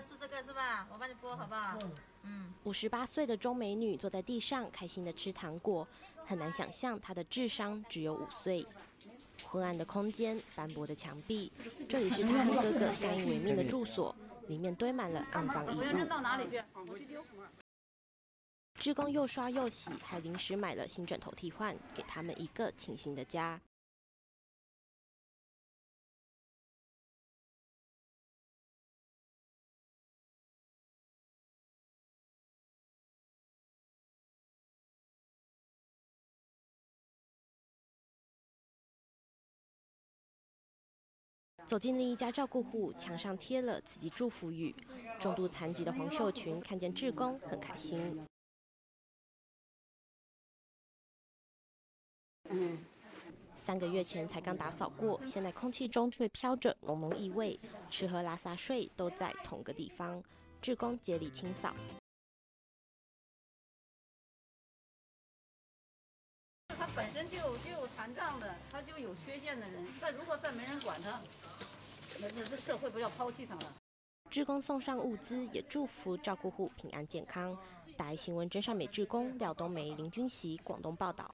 吃这个是吧？我帮你剥好不好？ 58岁的中美女坐在地上，开心的吃糖果，很难想象她的智商只有5岁。昏暗的空间，斑驳的墙壁，这里是她和哥哥相依为命的住所，里面堆满了肮脏衣物。 到哪里去？我去丢。 志工又刷又洗，还临时买了新枕头替换，给他们一个清新的家。走进另一家照顾户，墙上贴了慈济祝福语。重度残疾的黄秀群看见志工很开心。3个月前才刚打扫过，现在空气中却飘着浓浓异味，吃喝拉撒睡都在同个地方。志工竭力清扫。 他本身就有残障的，他就有缺陷的人，那如果再没人管他，那这社会不要抛弃他了。 志工送上物资，也祝福照顾户平安健康。大爱新闻真善美志工廖冬梅、林君熙广东报道。